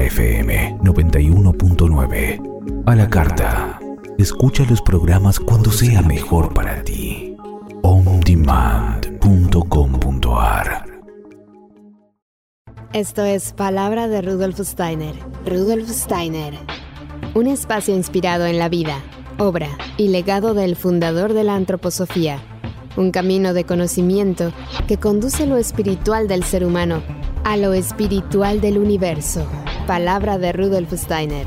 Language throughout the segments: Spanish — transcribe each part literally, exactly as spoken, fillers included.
F M noventa y uno punto nueve. A la carta. Escucha los programas cuando sea mejor para ti. on demand punto com punto a r. Esto es Palabra de Rudolf Steiner. Rudolf Steiner. Un espacio inspirado en la vida, obra y legado del fundador de la antroposofía. Un camino de conocimiento que conduce lo espiritual del ser humano a lo espiritual del universo. Palabra de Rudolf Steiner.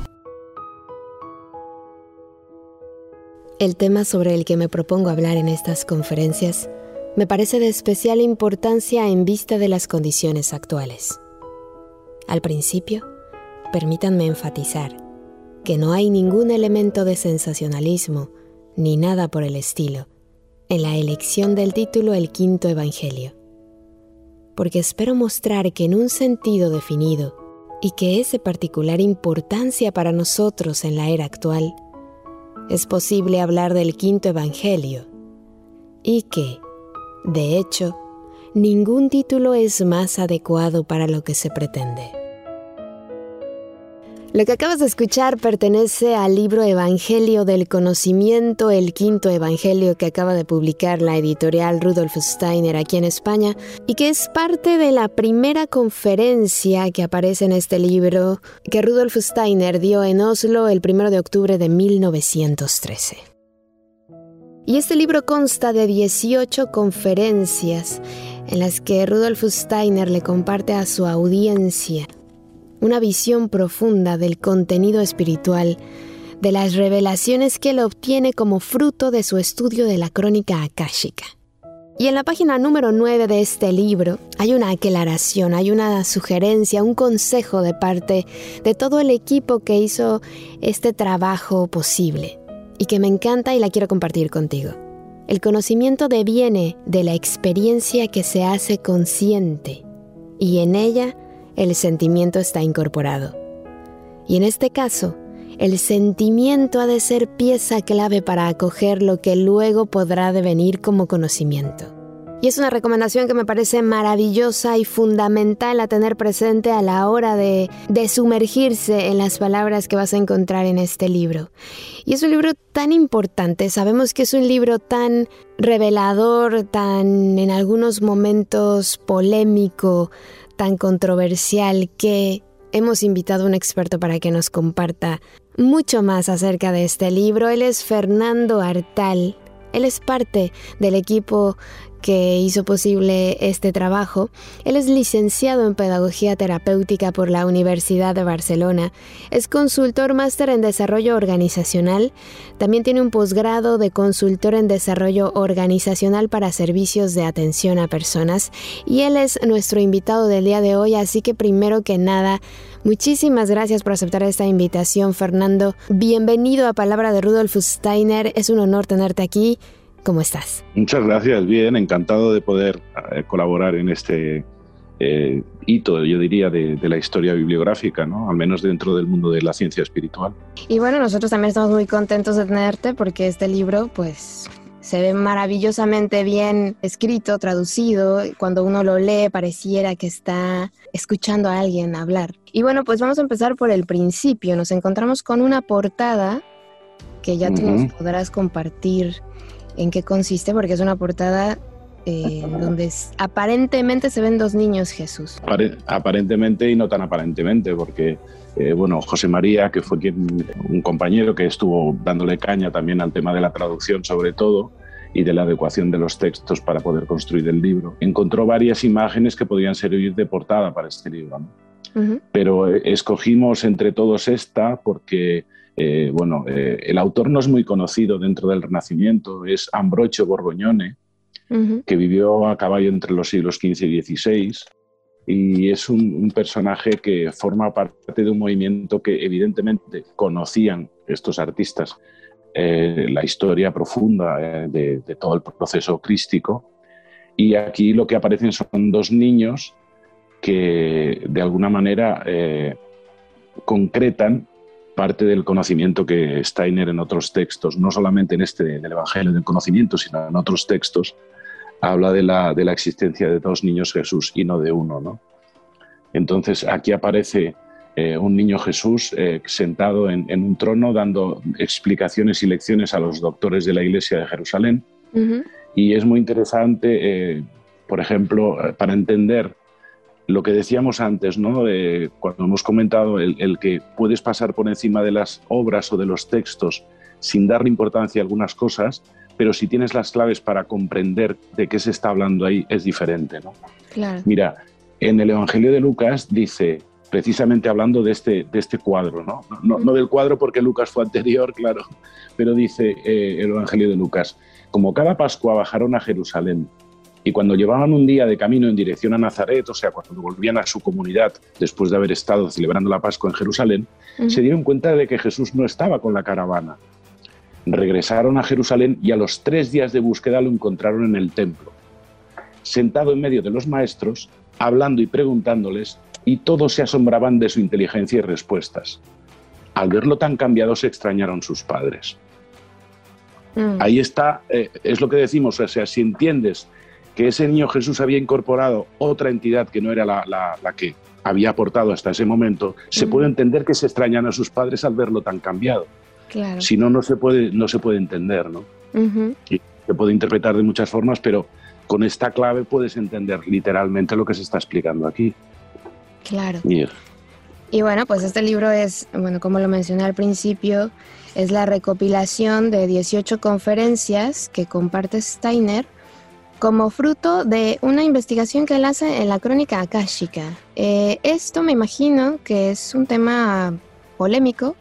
El tema sobre el que me propongo hablar en estas conferencias me parece de especial importancia en vista de las condiciones actuales. Al principio, permítanme enfatizar que no hay ningún elemento de sensacionalismo ni nada por el estilo en la elección del título El Quinto Evangelio, porque espero mostrar que en un sentido definido y que es de particular importancia para nosotros en la era actual, es posible hablar del Quinto Evangelio y que, de hecho, ningún título es más adecuado para lo que se pretende. Lo que acabas de escuchar pertenece al libro Evangelio del Conocimiento, el Quinto Evangelio, que acaba de publicar la editorial Rudolf Steiner aquí en España y que es parte de la primera conferencia que aparece en este libro que Rudolf Steiner dio en Oslo el primero de octubre de mil novecientos trece. Y este libro consta de dieciocho conferencias en las que Rudolf Steiner le comparte a su audiencia una visión profunda del contenido espiritual, de las revelaciones que él obtiene como fruto de su estudio de la crónica akáshica. Y en la página número nueve de este libro hay una aclaración, hay una sugerencia, un consejo de parte de todo el equipo que hizo este trabajo posible y que me encanta y la quiero compartir contigo. El conocimiento deviene de la experiencia que se hace consciente y en ella el sentimiento está incorporado. Y en este caso, el sentimiento ha de ser pieza clave para acoger lo que luego podrá devenir como conocimiento. Y es una recomendación que me parece maravillosa y fundamental a tener presente a la hora de, de sumergirse en las palabras que vas a encontrar en este libro. Y es un libro tan importante, sabemos que es un libro tan revelador, tan en algunos momentos polémico, tan controversial, que hemos invitado a un experto para que nos comparta mucho más acerca de este libro. Él es Fernando Artal. Él es parte del equipo que hizo posible este trabajo. Él es licenciado en Pedagogía Terapéutica por la Universidad de Barcelona. Es consultor máster en Desarrollo Organizacional. También tiene un posgrado de consultor en Desarrollo Organizacional para servicios de atención a personas. Y él es nuestro invitado del día de hoy, así que primero que nada, muchísimas gracias por aceptar esta invitación, Fernando. Bienvenido a Palabra de Rudolf Steiner. Es un honor tenerte aquí. ¿Cómo estás? Muchas gracias, bien, encantado de poder eh, colaborar en este eh, hito, yo diría, de, de la historia bibliográfica, ¿no? Al menos dentro del mundo de la ciencia espiritual. Y bueno, nosotros también estamos muy contentos de tenerte porque este libro, pues, se ve maravillosamente bien escrito, traducido. Cuando uno lo lee, pareciera que está escuchando a alguien hablar. Y bueno, pues vamos a empezar por el principio. Nos encontramos con una portada que ya tú uh-huh. nos podrás compartir en qué consiste, porque es una portada eh, donde es, aparentemente se ven dos niños Jesús. Apare- aparentemente y no tan aparentemente, porque eh, bueno, José María, que fue quien, un compañero que estuvo dándole caña también al tema de la traducción sobre todo y de la adecuación de los textos para poder construir el libro, encontró varias imágenes que podían servir de portada para este libro, ¿no? Uh-huh. Pero eh, escogimos entre todos esta porque Eh, bueno, eh, el autor no es muy conocido dentro del Renacimiento, es Ambrogio Borgognone, uh-huh. que vivió a caballo entre los siglos quince y dieciséis, y es un, un personaje que forma parte de un movimiento que evidentemente conocían estos artistas eh, la historia profunda eh, de, de todo el proceso crístico, y aquí lo que aparecen son dos niños que de alguna manera eh, concretan parte del conocimiento que Steiner en otros textos, no solamente en este del Evangelio del Conocimiento, sino en otros textos, habla de la, de la existencia de dos niños Jesús y no de uno, ¿no? Entonces aquí aparece eh, un niño Jesús eh, sentado en, en un trono dando explicaciones y lecciones a los doctores de la Iglesia de Jerusalén. Uh-huh. Y es muy interesante, eh, por ejemplo, para entender lo que decíamos antes, ¿no? Eh, cuando hemos comentado el, el que puedes pasar por encima de las obras o de los textos sin darle importancia a algunas cosas, pero si tienes las claves para comprender de qué se está hablando ahí, es diferente, ¿no? Claro. Mira, en el Evangelio de Lucas dice, precisamente hablando de este, de este cuadro, ¿no? No, no del cuadro porque Lucas fue anterior, claro, pero dice eh, el Evangelio de Lucas, como cada Pascua bajaron a Jerusalén, y cuando llevaban un día de camino en dirección a Nazaret, o sea, cuando volvían a su comunidad después de haber estado celebrando la Pascua en Jerusalén, uh-huh. se dieron cuenta de que Jesús no estaba con la caravana. Regresaron a Jerusalén y a los tres días de búsqueda lo encontraron en el templo, sentado en medio de los maestros, hablando y preguntándoles, y todos se asombraban de su inteligencia y respuestas. Al verlo tan cambiado se extrañaron sus padres. Uh-huh. Ahí está, eh, es lo que decimos, o sea, si entiendes que ese niño Jesús había incorporado otra entidad que no era la, la, la que había aportado hasta ese momento, uh-huh. se puede entender que se extrañan a sus padres al verlo tan cambiado. Claro. Si no, no se puede, no se puede entender, ¿no? Uh-huh. Y se puede interpretar de muchas formas, pero con esta clave puedes entender literalmente lo que se está explicando aquí. Claro. Yeah. Y bueno, pues este libro es, bueno, como lo mencioné al principio, es la recopilación de dieciocho conferencias que comparte Steiner como fruto de una investigación que él hace en la crónica akáshica. Eh, esto me imagino que es un tema polémico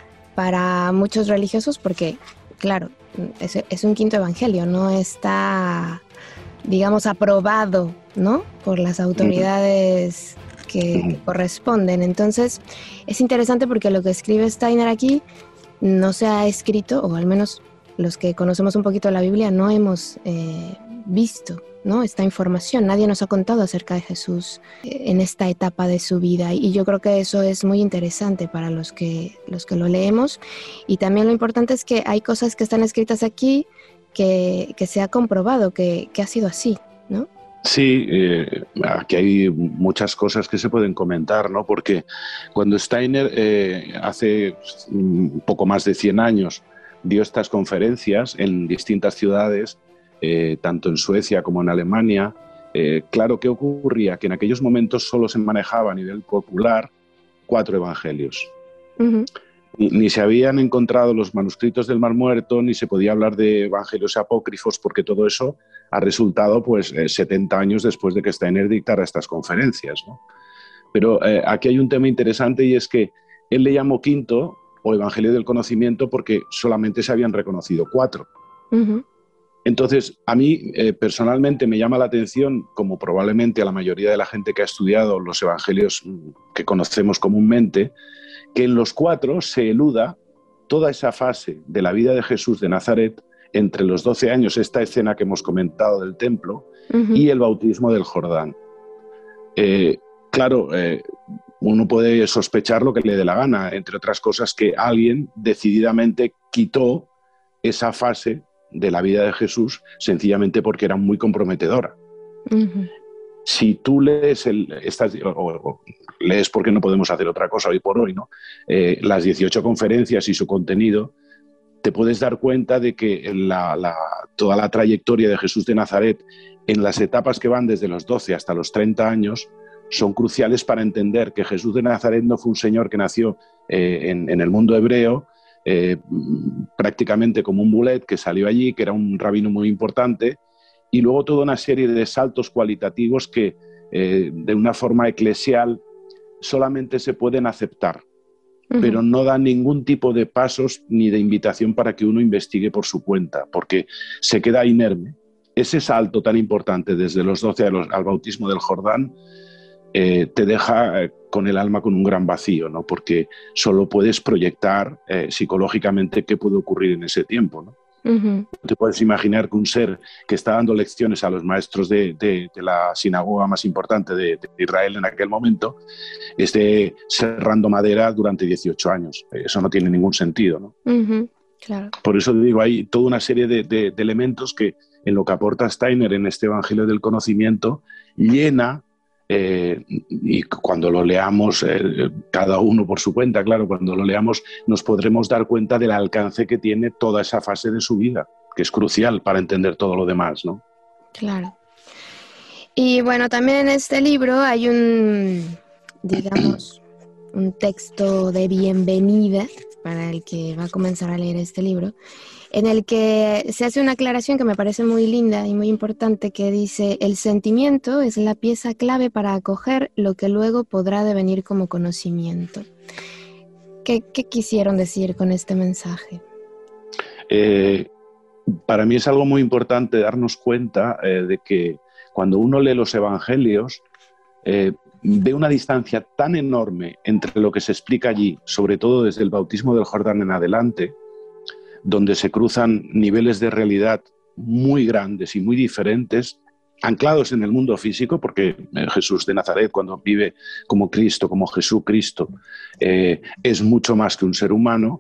para muchos religiosos porque, claro, es, es un quinto evangelio, no está, digamos, aprobado, ¿no?, por las autoridades que, que corresponden. Entonces, es interesante porque lo que escribe Steiner aquí no se ha escrito, o al menos los que conocemos un poquito la Biblia no hemos eh, visto, ¿no?, esta información. Nadie nos ha contado acerca de Jesús en esta etapa de su vida, y yo creo que eso es muy interesante para los que, los que lo leemos. Y también lo importante es que hay cosas que están escritas aquí que, que se ha comprobado que, que ha sido así, ¿no? Sí, eh, aquí hay muchas cosas que se pueden comentar, ¿no? Porque cuando Steiner eh, hace un poco más de cien años dio estas conferencias en distintas ciudades, eh, tanto en Suecia como en Alemania, eh, claro, ¿qué ocurría? Que en aquellos momentos solo se manejaba a nivel popular cuatro evangelios. Uh-huh. Ni, ni se habían encontrado los manuscritos del Mar Muerto, ni se podía hablar de evangelios apócrifos, porque todo eso ha resultado pues eh, setenta años después de que Steiner dictara estas conferencias, ¿no? Pero eh, aquí hay un tema interesante, y es que él le llamó quinto o Evangelio del Conocimiento porque solamente se habían reconocido cuatro. Uh-huh. Entonces, a mí eh, personalmente me llama la atención, como probablemente a la mayoría de la gente que ha estudiado los evangelios que conocemos comúnmente, que en los cuatro se eluda toda esa fase de la vida de Jesús de Nazaret entre los doce años, esta escena que hemos comentado del templo, uh-huh. y el bautismo del Jordán. Eh, claro, eh, uno puede sospechar lo que le dé la gana, entre otras cosas que alguien decididamente quitó esa fase de la vida de Jesús sencillamente porque era muy comprometedora. Uh-huh. Si tú lees, el, estas, o, o, lees porque no podemos hacer otra cosa hoy por hoy, ¿no? Eh, las dieciocho conferencias y su contenido, te puedes dar cuenta de que la, la, toda la trayectoria de Jesús de Nazaret, en las etapas que van desde los doce hasta los treinta años, son cruciales para entender que Jesús de Nazaret no fue un señor que nació eh, en, en el mundo hebreo, eh, prácticamente como un bulet que salió allí, que era un rabino muy importante, y luego toda una serie de saltos cualitativos que eh, de una forma eclesial solamente se pueden aceptar, uh-huh. pero no dan ningún tipo de pasos ni de invitación para que uno investigue por su cuenta, porque se queda inerme. Ese salto tan importante desde los doce los, al bautismo del Jordán eh, te deja eh, con el alma con un gran vacío, ¿no? Porque solo puedes proyectar eh, psicológicamente qué puede ocurrir en ese tiempo, ¿no? Uh-huh. Te puedes imaginar que un ser que está dando lecciones a los maestros de, de, de la sinagoga más importante de, de Israel en aquel momento esté serrando madera durante dieciocho años. Eso no tiene ningún sentido, ¿no? Uh-huh. Claro. Por eso digo, hay toda una serie de, de, de elementos que en lo que aporta Steiner en este Evangelio del Conocimiento llena Eh, y cuando lo leamos, eh, cada uno por su cuenta, claro, cuando lo leamos nos podremos dar cuenta del alcance que tiene toda esa fase de su vida, que es crucial para entender todo lo demás, ¿no? Claro. Y bueno, también en este libro hay un, digamos, un texto de bienvenida para el que va a comenzar a leer este libro, en el que se hace una aclaración que me parece muy linda y muy importante, que dice: el sentimiento es la pieza clave para acoger lo que luego podrá devenir como conocimiento. ¿Qué, qué quisieron decir con este mensaje? Eh, para mí es algo muy importante darnos cuenta eh, de que cuando uno lee los evangelios, eh, ve una distancia tan enorme entre lo que se explica allí, sobre todo desde el bautismo del Jordán en adelante, donde se cruzan niveles de realidad muy grandes y muy diferentes, anclados en el mundo físico, porque Jesús de Nazaret, cuando vive como Cristo, como Jesucristo, eh, es mucho más que un ser humano,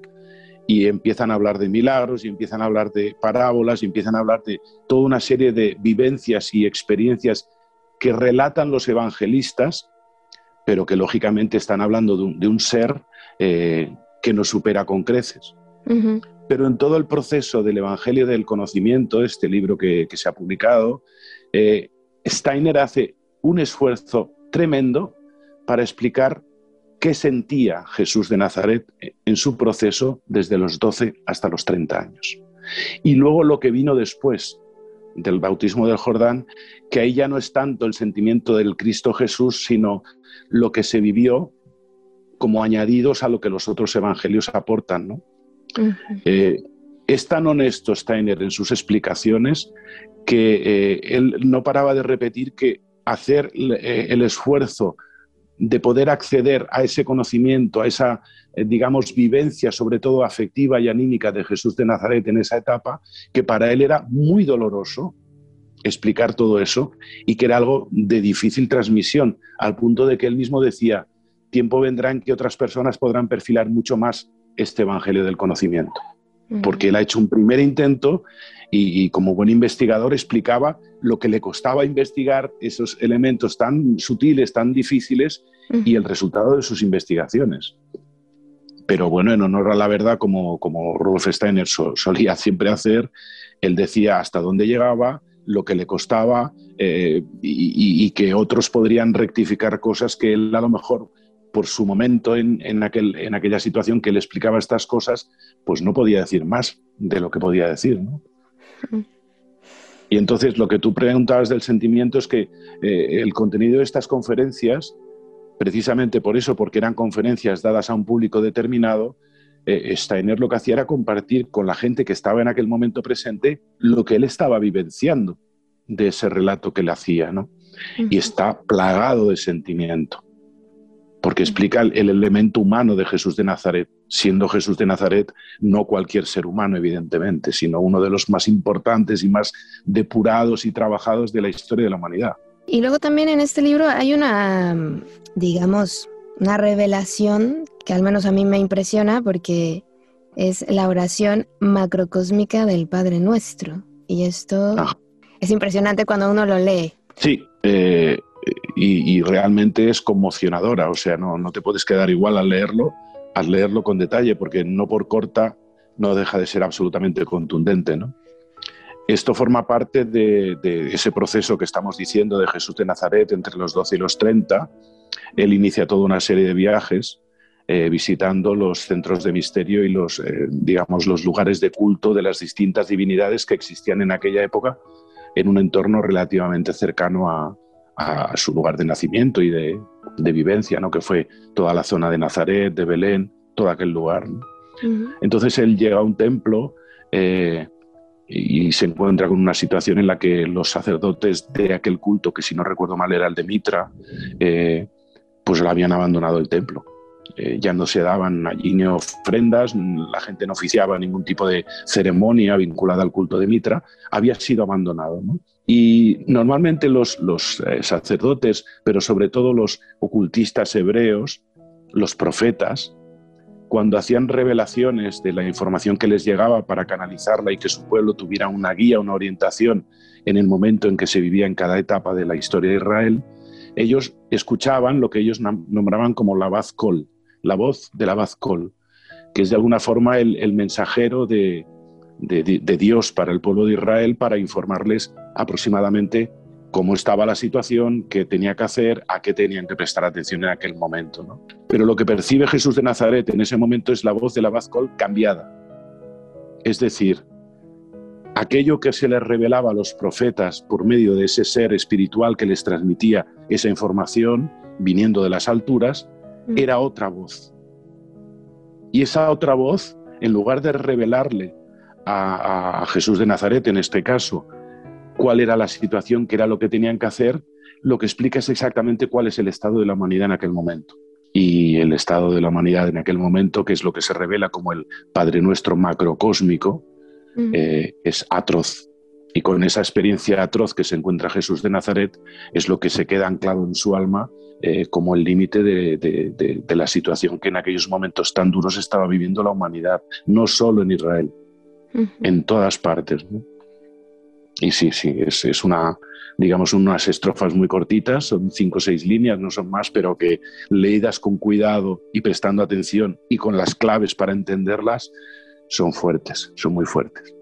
y empiezan a hablar de milagros, y empiezan a hablar de parábolas, y empiezan a hablar de toda una serie de vivencias y experiencias que relatan los evangelistas, pero que lógicamente están hablando de un, de un ser eh, que nos supera con creces. Uh-huh. Pero en todo el proceso del Evangelio del Conocimiento, este libro que, que se ha publicado, eh, Steiner hace un esfuerzo tremendo para explicar qué sentía Jesús de Nazaret en su proceso desde los doce hasta los treinta años. Y luego lo que vino después del bautismo del Jordán, que ahí ya no es tanto el sentimiento del Cristo Jesús, sino lo que se vivió como añadidos a lo que los otros evangelios aportan, ¿no? Uh-huh. Eh, es tan honesto Steiner en sus explicaciones que eh, él no paraba de repetir que hacer eh, el esfuerzo de poder acceder a ese conocimiento, a esa, eh, digamos, vivencia, sobre todo afectiva y anímica de Jesús de Nazaret en esa etapa, que para él era muy doloroso explicar todo eso y que era algo de difícil transmisión, al punto de que él mismo decía: tiempo vendrá en que otras personas podrán perfilar mucho más este evangelio del conocimiento. Uh-huh. Porque él ha hecho un primer intento y, y como buen investigador explicaba lo que le costaba investigar esos elementos tan sutiles, tan difíciles, uh-huh, y el resultado de sus investigaciones. Pero bueno, en honor a la verdad, como, como Rudolf Steiner so, solía siempre hacer, él decía hasta dónde llegaba, lo que le costaba, eh, y, y, y que otros podrían rectificar cosas que él a lo mejor, por su momento en, en, aquel, en aquella situación que él explicaba estas cosas, pues no podía decir más de lo que podía decir, ¿no? Uh-huh. Y entonces lo que tú preguntabas del sentimiento es que eh, el contenido de estas conferencias, precisamente por eso, porque eran conferencias dadas a un público determinado, eh, Steiner lo que hacía era compartir con la gente que estaba en aquel momento presente lo que él estaba vivenciando de ese relato que le hacía, ¿no? Uh-huh. Y está plagado de sentimiento, porque explica el, el elemento humano de Jesús de Nazaret, siendo Jesús de Nazaret no cualquier ser humano, evidentemente, sino uno de los más importantes y más depurados y trabajados de la historia de la humanidad. Y luego también en este libro hay una, digamos, una revelación que al menos a mí me impresiona, porque es la oración macrocósmica del Padre Nuestro. Y esto ah. es impresionante cuando uno lo lee. Sí, eh, y, y realmente es conmocionadora. O sea, no, no te puedes quedar igual al leerlo, al leerlo con detalle, porque no por corta no deja de ser absolutamente contundente, ¿no? Esto forma parte de, de ese proceso que estamos diciendo de Jesús de Nazaret entre los doce y los treinta. Él inicia toda una serie de viajes eh, visitando los centros de misterio y los, eh, digamos, los lugares de culto de las distintas divinidades que existían en aquella época en un entorno relativamente cercano a, a su lugar de nacimiento y de, de vivencia, ¿no? Que fue toda la zona de Nazaret, de Belén, todo aquel lugar, ¿no? Uh-huh. Entonces él llega a un templo eh, y se encuentra con una situación en la que los sacerdotes de aquel culto, que si no recuerdo mal era el de Mitra, eh, pues lo habían abandonado el templo. Eh, ya no se daban allí ni ofrendas, la gente no oficiaba ningún tipo de ceremonia vinculada al culto de Mitra, había sido abandonado, ¿no? Y normalmente los, los eh, sacerdotes, pero sobre todo los ocultistas hebreos, los profetas, cuando hacían revelaciones de la información que les llegaba para canalizarla y que su pueblo tuviera una guía, una orientación en el momento en que se vivía en cada etapa de la historia de Israel, ellos escuchaban lo que ellos nombraban como la Baz Kol, la voz de la Baz Kol, que es de alguna forma el, el mensajero de, de, de Dios para el pueblo de Israel, para informarles aproximadamente cómo estaba la situación, qué tenía que hacer, a qué tenían que prestar atención en aquel momento, ¿no? Pero lo que percibe Jesús de Nazaret en ese momento es la voz de la Baz Kol cambiada. Es decir, aquello que se les revelaba a los profetas por medio de ese ser espiritual que les transmitía esa información, viniendo de las alturas, mm. era otra voz. Y esa otra voz, en lugar de revelarle a, a Jesús de Nazaret, en este caso, cuál era la situación, qué era lo que tenían que hacer, lo que explica es exactamente cuál es el estado de la humanidad en aquel momento. Y el estado de la humanidad en aquel momento, que es lo que se revela como el Padre Nuestro macrocósmico, uh-huh. eh, es atroz. Y con esa experiencia atroz que se encuentra Jesús de Nazaret, es lo que se queda anclado en su alma eh, como el límite de, de, de, de la situación que en aquellos momentos tan duros estaba viviendo la humanidad, no solo en Israel, uh-huh. en todas partes, ¿no? Y sí, sí, es, es una, digamos, unas estrofas muy cortitas, son cinco o seis líneas, no son más, pero que leídas con cuidado y prestando atención y con las claves para entenderlas, son fuertes, son muy fuertes.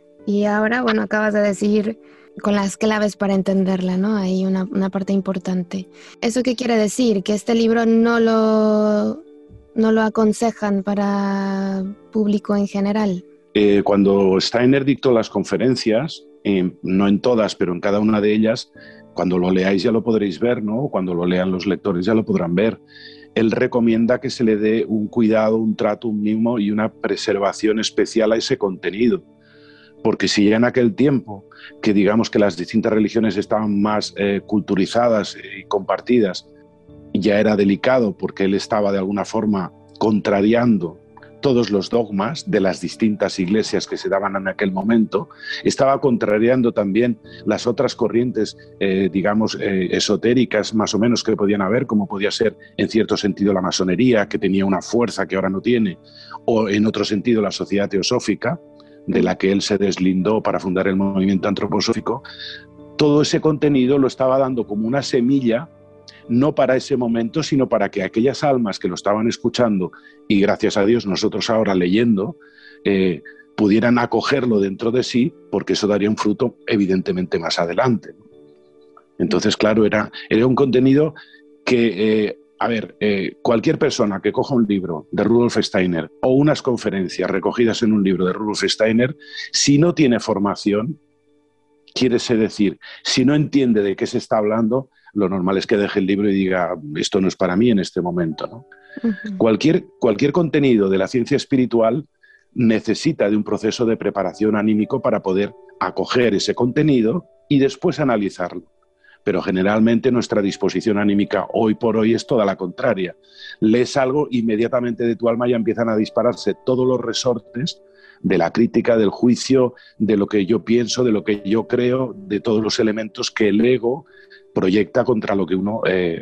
Y ahora, bueno, acabas de decir con las claves para entenderla, ¿no? Hay una, una parte importante. ¿Eso qué quiere decir? ¿Que este libro no lo, no lo aconsejan para público en general? Eh, cuando Steiner dictó las conferencias, Eh, no en todas, pero en cada una de ellas, cuando lo leáis ya lo podréis ver, ¿no? Cuando lo lean los lectores ya lo podrán ver. Él recomienda que se le dé un cuidado, un trato, un mimo y una preservación especial a ese contenido. Porque si ya en aquel tiempo, que digamos que las distintas religiones estaban más eh, culturizadas y compartidas, ya era delicado porque él estaba de alguna forma contrariando todos los dogmas de las distintas iglesias que se daban en aquel momento, estaba contrariando también las otras corrientes, eh, digamos, eh, esotéricas más o menos que podían haber, como podía ser en cierto sentido la masonería, que tenía una fuerza que ahora no tiene, o en otro sentido la sociedad teosófica, de la que él se deslindó para fundar el movimiento antroposófico. Todo ese contenido lo estaba dando como una semilla, no para ese momento, sino para que aquellas almas que lo estaban escuchando, y gracias a Dios nosotros ahora leyendo, eh, pudieran acogerlo dentro de sí, porque eso daría un fruto evidentemente más adelante. Entonces, claro, era, era un contenido que, eh, a ver, eh, cualquier persona que coja un libro de Rudolf Steiner o unas conferencias recogidas en un libro de Rudolf Steiner, si no tiene formación, quiere decir, si no entiende de qué se está hablando, lo normal es que deje el libro y diga, esto no es para mí en este momento, ¿no? Uh-huh. Cualquier, cualquier contenido de la ciencia espiritual necesita de un proceso de preparación anímico para poder acoger ese contenido y después analizarlo. Pero generalmente nuestra disposición anímica hoy por hoy es toda la contraria. Lees algo, inmediatamente de tu alma ya empiezan a dispararse todos los resortes de la crítica, del juicio, de lo que yo pienso, de lo que yo creo, de todos los elementos que el ego proyecta contra lo que uno eh,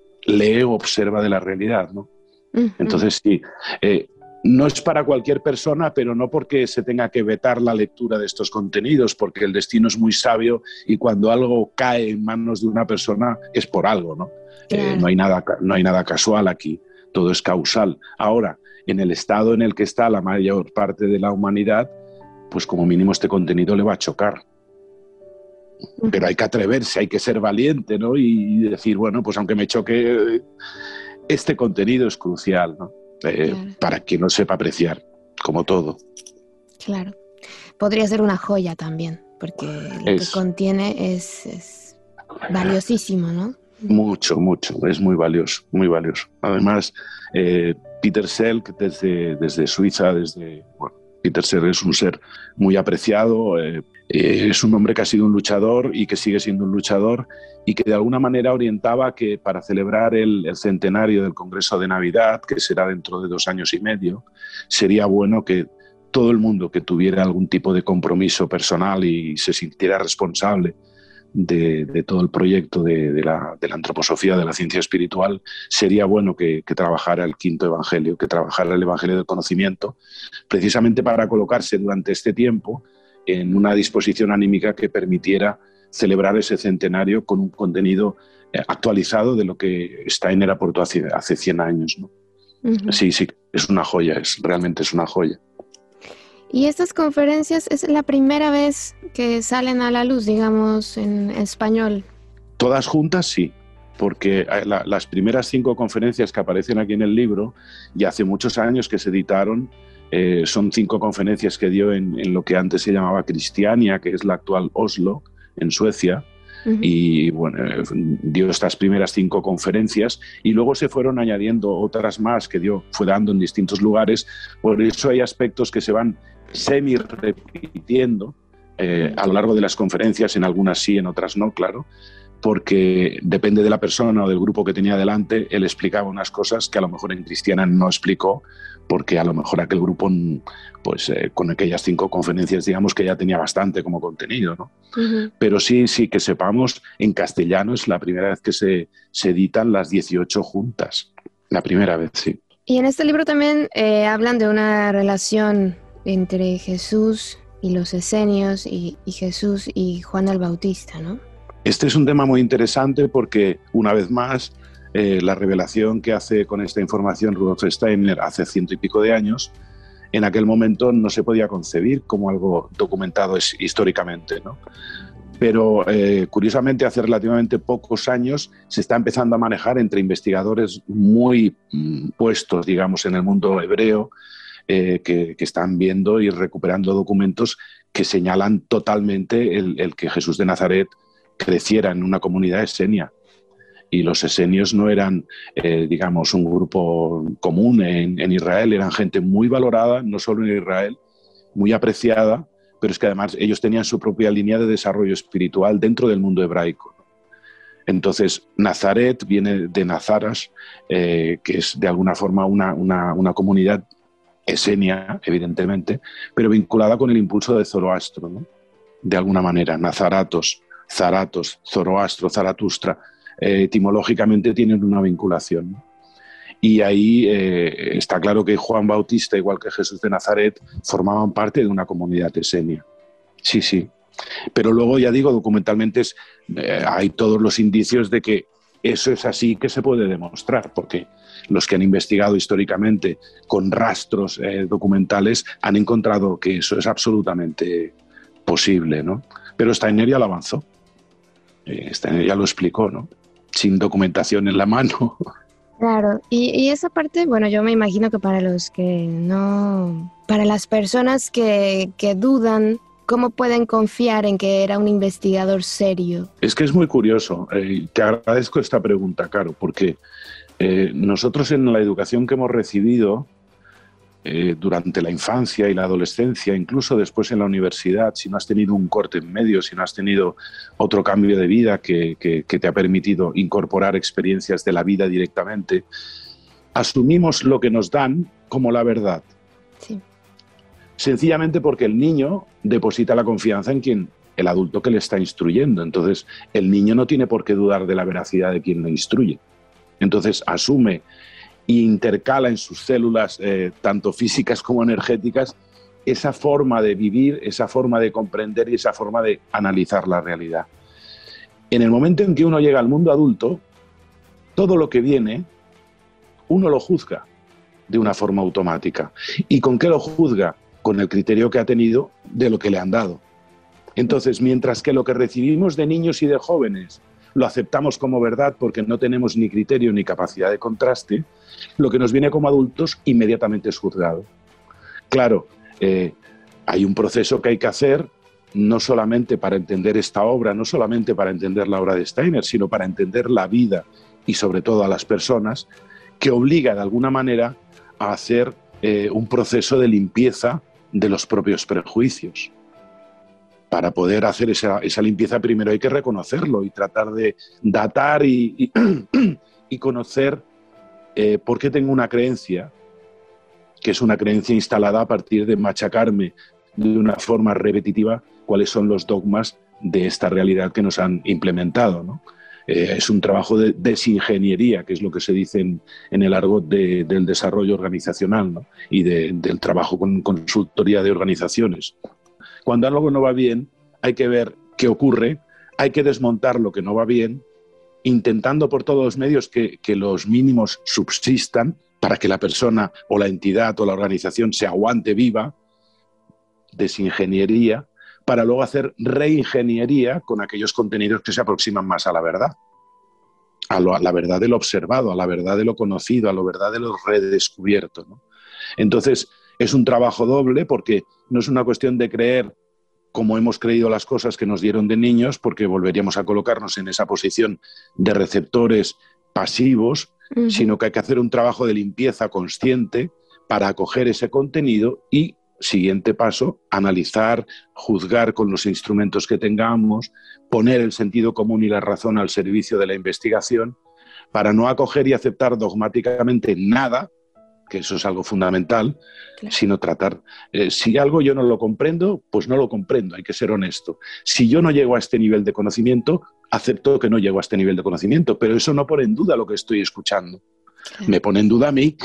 lee o observa de la realidad, ¿no? Uh-huh. Entonces, sí, eh, no es para cualquier persona, pero no porque se tenga que vetar la lectura de estos contenidos, porque el destino es muy sabio y cuando algo cae en manos de una persona es por algo, ¿no? Claro. Eh, no hay nada, no hay nada casual aquí, todo es causal. Ahora, en el estado en el que está la mayor parte de la humanidad, pues como mínimo este contenido le va a chocar. Pero hay que atreverse, hay que ser valiente, ¿no? Y decir, bueno, pues aunque me choque, este contenido es crucial, ¿no? Eh, claro. Para quien no sepa apreciar, como todo. Claro. Podría ser una joya también, porque lo es, que contiene es, es valiosísimo, ¿no? Mucho, mucho. Es muy valioso, muy valioso. Además, eh, Peter Selk, desde, desde Suiza, desde... Bueno, Peter Selk es un ser muy apreciado, eh, eh, es un hombre que ha sido un luchador y que sigue siendo un luchador y que de alguna manera orientaba que para celebrar el, el centenario del Congreso de Navidad, que será dentro de dos años y medio, sería bueno que todo el mundo que tuviera algún tipo de compromiso personal y se sintiera responsable de, de todo el proyecto de, de, la, de la antroposofía, de la ciencia espiritual, sería bueno que, que trabajara el quinto evangelio, que trabajara el evangelio del conocimiento, precisamente para colocarse durante este tiempo en una disposición anímica que permitiera celebrar ese centenario con un contenido actualizado de lo que Steiner aportó hace, hace cien años, ¿no? Uh-huh. Sí, sí, es una joya, es, realmente es una joya. ¿Y estas conferencias es la primera vez que salen a la luz, digamos, en español? Todas juntas, sí, porque la, las primeras cinco conferencias que aparecen aquí en el libro, ya hace muchos años que se editaron, eh, son cinco conferencias que dio en, en lo que antes se llamaba Cristiania, que es la actual Oslo, en Suecia. Uh-huh. Y bueno, dio estas primeras cinco conferencias y luego se fueron añadiendo otras más que dio, fue dando en distintos lugares. Por eso hay aspectos que se van semi-repitiendo eh, a lo largo de las conferencias, en algunas sí, en otras no, claro, porque depende de la persona o del grupo que tenía delante, él explicaba unas cosas que a lo mejor en Cristiana no explicó, porque a lo mejor aquel grupo, pues eh, con aquellas cinco conferencias, digamos que ya tenía bastante como contenido, ¿no? Uh-huh. Pero sí, sí, que sepamos, en castellano es la primera vez que se, se editan las dieciocho juntas, la primera vez, sí. Y en este libro también eh, hablan de una relación entre Jesús y los esenios y, y Jesús y Juan el Bautista, ¿no? Este es un tema muy interesante porque, una vez más, eh, la revelación que hace con esta información Rudolf Steiner hace ciento y pico de años, en aquel momento no se podía concebir como algo documentado históricamente, ¿no? Pero, eh, curiosamente, hace relativamente pocos años se está empezando a manejar entre investigadores muy mm, puestos, digamos, en el mundo hebreo, eh, que, que están viendo y recuperando documentos que señalan totalmente el, el que Jesús de Nazaret creciera en una comunidad esenia. Y los esenios no eran, eh, digamos, un grupo común en, en Israel, eran gente muy valorada, no solo en Israel, muy apreciada, pero es que además ellos tenían su propia línea de desarrollo espiritual dentro del mundo hebraico. Entonces, Nazaret viene de Nazaras, eh, que es de alguna forma una, una, una comunidad esenia, evidentemente, pero vinculada con el impulso de Zoroastro, ¿no? De alguna manera, Nazaratos, Zaratos, Zoroastro, Zaratustra, eh, etimológicamente tienen una vinculación, ¿no? Y ahí eh, está claro que Juan Bautista, igual que Jesús de Nazaret, formaban parte de una comunidad esenia. Sí, sí. Pero luego, ya digo, documentalmente es, eh, hay todos los indicios de que eso es así, que se puede demostrar, porque los que han investigado históricamente con rastros eh, documentales han encontrado que eso es absolutamente posible, ¿no? Pero Steiner ya lo avanzó. Eh, Steiner ya lo explicó, ¿no? Sin documentación en la mano. Claro, y, y esa parte, bueno, yo me imagino que para los que no, para las personas que, que dudan, ¿cómo pueden confiar en que era un investigador serio? Es que es muy curioso. Eh, te agradezco esta pregunta, Caro, porque eh, nosotros en la educación que hemos recibido eh, durante la infancia y la adolescencia, incluso después en la universidad, si no has tenido un corte en medio, si no has tenido otro cambio de vida que, que, que te ha permitido incorporar experiencias de la vida directamente, asumimos lo que nos dan como la verdad. Sí. Sencillamente porque el niño deposita la confianza en quien, el adulto que le está instruyendo. Entonces, el niño no tiene por qué dudar de la veracidad de quien le instruye. Entonces, asume e intercala en sus células, eh, tanto físicas como energéticas, esa forma de vivir, esa forma de comprender y esa forma de analizar la realidad. En el momento en que uno llega al mundo adulto, todo lo que viene, uno lo juzga de una forma automática. ¿Y con qué lo juzga? Con el criterio que ha tenido de lo que le han dado. Entonces, mientras que lo que recibimos de niños y de jóvenes lo aceptamos como verdad porque no tenemos ni criterio ni capacidad de contraste, lo que nos viene como adultos inmediatamente es juzgado. Claro, eh, hay un proceso que hay que hacer, no solamente para entender esta obra, no solamente para entender la obra de Steiner, sino para entender la vida y sobre todo a las personas, que obliga de alguna manera a hacer eh, un proceso de limpieza de los propios prejuicios. Para poder hacer esa, esa limpieza primero hay que reconocerlo y tratar de datar y, y, y conocer eh, por qué tengo una creencia, que es una creencia instalada a partir de machacarme de una forma repetitiva cuáles son los dogmas de esta realidad que nos han implementado, ¿no? Eh, es un trabajo de desingeniería, que es lo que se dice en, en el argot de, del desarrollo organizacional, ¿no? Y de, del trabajo con consultoría de organizaciones. Cuando algo no va bien, hay que ver qué ocurre, hay que desmontar lo que no va bien intentando por todos los medios que, que los mínimos subsistan para que la persona o la entidad o la organización se aguante viva, desingeniería, para luego hacer reingeniería con aquellos contenidos que se aproximan más a la verdad, a, lo, a la verdad de lo observado, a la verdad de lo conocido, a la verdad de lo redescubierto, ¿no? Entonces, es un trabajo doble porque no es una cuestión de creer como hemos creído las cosas que nos dieron de niños, porque volveríamos a colocarnos en esa posición de receptores pasivos, uh-huh. sino que hay que hacer un trabajo de limpieza consciente para acoger ese contenido y, siguiente paso, analizar, juzgar con los instrumentos que tengamos, poner el sentido común y la razón al servicio de la investigación, para no acoger y aceptar dogmáticamente nada, que eso es algo fundamental, claro. sino tratar, eh, si algo yo no lo comprendo, pues no lo comprendo, hay que ser honesto. Si yo no llego a este nivel de conocimiento, acepto que no llego a este nivel de conocimiento, pero eso no pone en duda lo que estoy escuchando. Claro. Me pone en duda a mí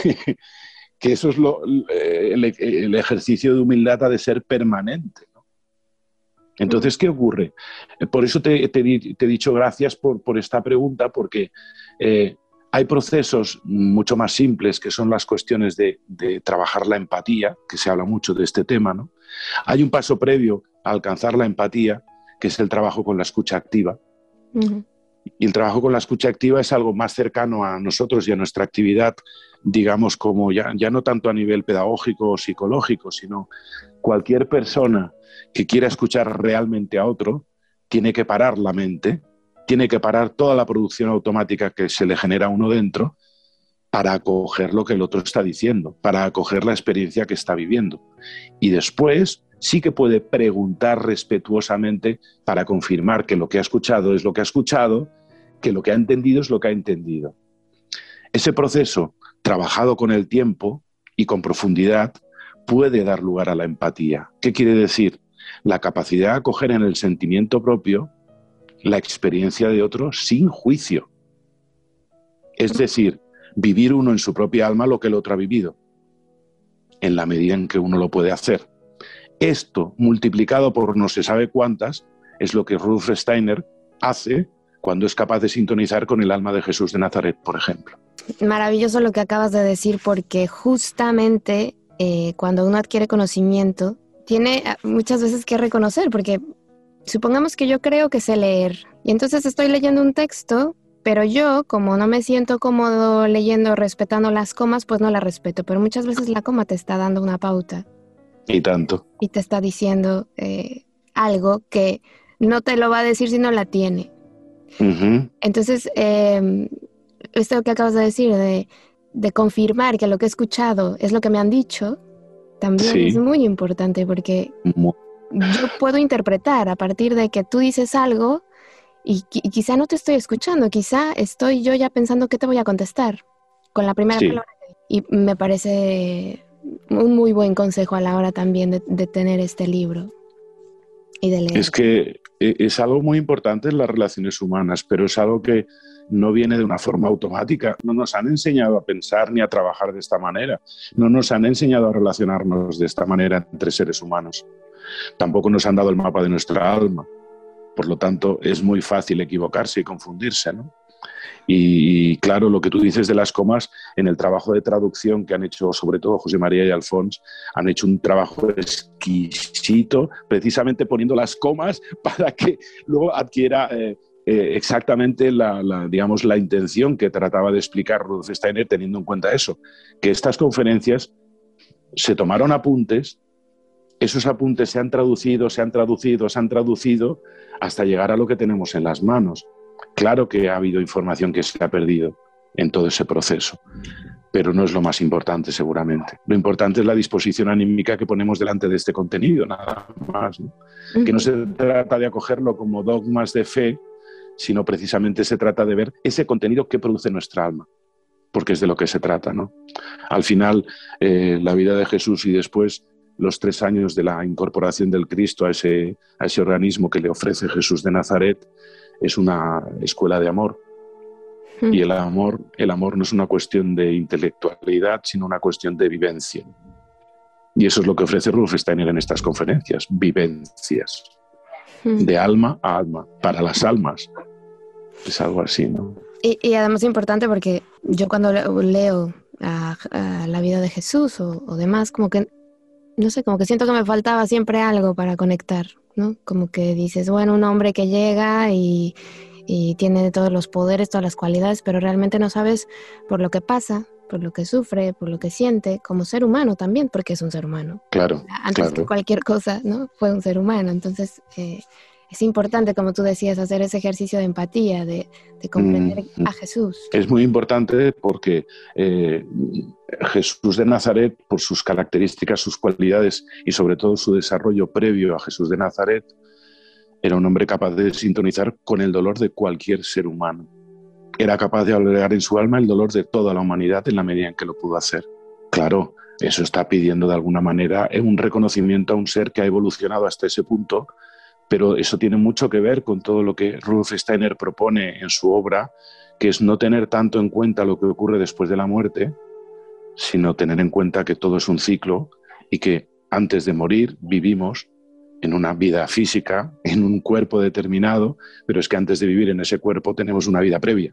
que eso es lo, el, el ejercicio de humildad ha de ser permanente, ¿no? Entonces, ¿qué ocurre? Por eso te, te, te he dicho gracias por, por esta pregunta, porque eh, hay procesos mucho más simples, que son las cuestiones de, de trabajar la empatía, que se habla mucho de este tema, ¿no? Hay un paso previo a alcanzar la empatía, que es el trabajo con la escucha activa. Uh-huh. Y el trabajo con la escucha activa es algo más cercano a nosotros y a nuestra actividad, digamos, como ya, ya no tanto a nivel pedagógico o psicológico, sino cualquier persona que quiera escuchar realmente a otro tiene que parar la mente, tiene que parar toda la producción automática que se le genera a uno dentro para acoger lo que el otro está diciendo, para acoger la experiencia que está viviendo. Y después sí que puede preguntar respetuosamente para confirmar que lo que ha escuchado es lo que ha escuchado, que lo que ha entendido es lo que ha entendido. Ese proceso, trabajado con el tiempo y con profundidad, puede dar lugar a la empatía. ¿Qué quiere decir? La capacidad de acoger en el sentimiento propio la experiencia de otro sin juicio. Es decir, vivir uno en su propia alma lo que el otro ha vivido, en la medida en que uno lo puede hacer. Esto, multiplicado por no se sabe cuántas, es lo que Rudolf Steiner hace cuando es capaz de sintonizar con el alma de Jesús de Nazaret, por ejemplo. Maravilloso lo que acabas de decir, porque justamente eh, cuando uno adquiere conocimiento, tiene muchas veces que reconocer, porque supongamos que yo creo que sé leer, y entonces estoy leyendo un texto, pero yo, como no me siento cómodo leyendo, respetando las comas, pues no la respeto, pero muchas veces la coma te está dando una pauta. Y tanto. Y te está diciendo eh, algo que no te lo va a decir si no la tiene. Uh-huh. Entonces, eh, esto que acabas de decir, de, de confirmar que lo que he escuchado es lo que me han dicho, también sí. es muy importante, porque muy. yo puedo interpretar a partir de que tú dices algo y, y quizá no te estoy escuchando, quizá estoy yo ya pensando qué te voy a contestar con la primera sí. palabra. Y me parece un muy buen consejo a la hora también de, de tener este libro y de leer. Es que es algo muy importante en las relaciones humanas, pero es algo que no viene de una forma automática. No nos han enseñado a pensar ni a trabajar de esta manera. No nos han enseñado a relacionarnos de esta manera entre seres humanos. Tampoco nos han dado el mapa de nuestra alma. Por lo tanto, es muy fácil equivocarse y confundirse, ¿no? Y, y claro, lo que tú dices de las comas, en el trabajo de traducción que han hecho sobre todo José María y Alfons, han hecho un trabajo exquisito, precisamente poniendo las comas para que luego adquiera eh, eh, exactamente la, la, digamos, la intención que trataba de explicar Rudolf Steiner, teniendo en cuenta eso, que estas conferencias se tomaron apuntes. Esos apuntes se han traducido, se han traducido, se han traducido hasta llegar a lo que tenemos en las manos. Claro que ha habido información que se ha perdido en todo ese proceso, pero no es lo más importante seguramente. Lo importante es la disposición anímica que ponemos delante de este contenido, nada más, ¿no? Uh-huh. Que no se trata de acogerlo como dogmas de fe, sino precisamente se trata de ver ese contenido que produce nuestra alma, porque es de lo que se trata, ¿no? Al final, eh, la vida de Jesús y después los tres años de la incorporación del Cristo a ese, a ese organismo que le ofrece Jesús de Nazaret es una escuela de amor. Mm. Y el amor, el amor no es una cuestión de intelectualidad, sino una cuestión de vivencia. Y eso es lo que ofrece Rudolf Steiner en estas conferencias, vivencias, mm. de alma a alma, para las almas. Es algo así, ¿no? Y, y además es importante porque yo cuando leo a, a la vida de Jesús o, o demás, como que, no sé, como que siento que me faltaba siempre algo para conectar, ¿no? Como que dices, bueno, un hombre que llega y, y tiene todos los poderes, todas las cualidades, pero realmente no sabes por lo que pasa, por lo que sufre, por lo que siente, como ser humano también, porque es un ser humano. Claro, Antes claro. que cualquier cosa, ¿no? Fue un ser humano. Entonces, eh, es importante, como tú decías, hacer ese ejercicio de empatía, de, de comprender Mm, a Jesús. es muy importante porque eh, Jesús de Nazaret, por sus características, sus cualidades y sobre todo su desarrollo previo a Jesús de Nazaret, era un hombre capaz de sintonizar con el dolor de cualquier ser humano. Era capaz de albergar en su alma el dolor de toda la humanidad en la medida en que lo pudo hacer. Claro, eso está pidiendo de alguna manera un reconocimiento a un ser que ha evolucionado hasta ese punto, pero eso tiene mucho que ver con todo lo que Rudolf Steiner propone en su obra, que es no tener tanto en cuenta lo que ocurre después de la muerte, sino tener en cuenta que todo es un ciclo y que antes de morir vivimos en una vida física, en un cuerpo determinado, pero es que antes de vivir en ese cuerpo tenemos una vida previa,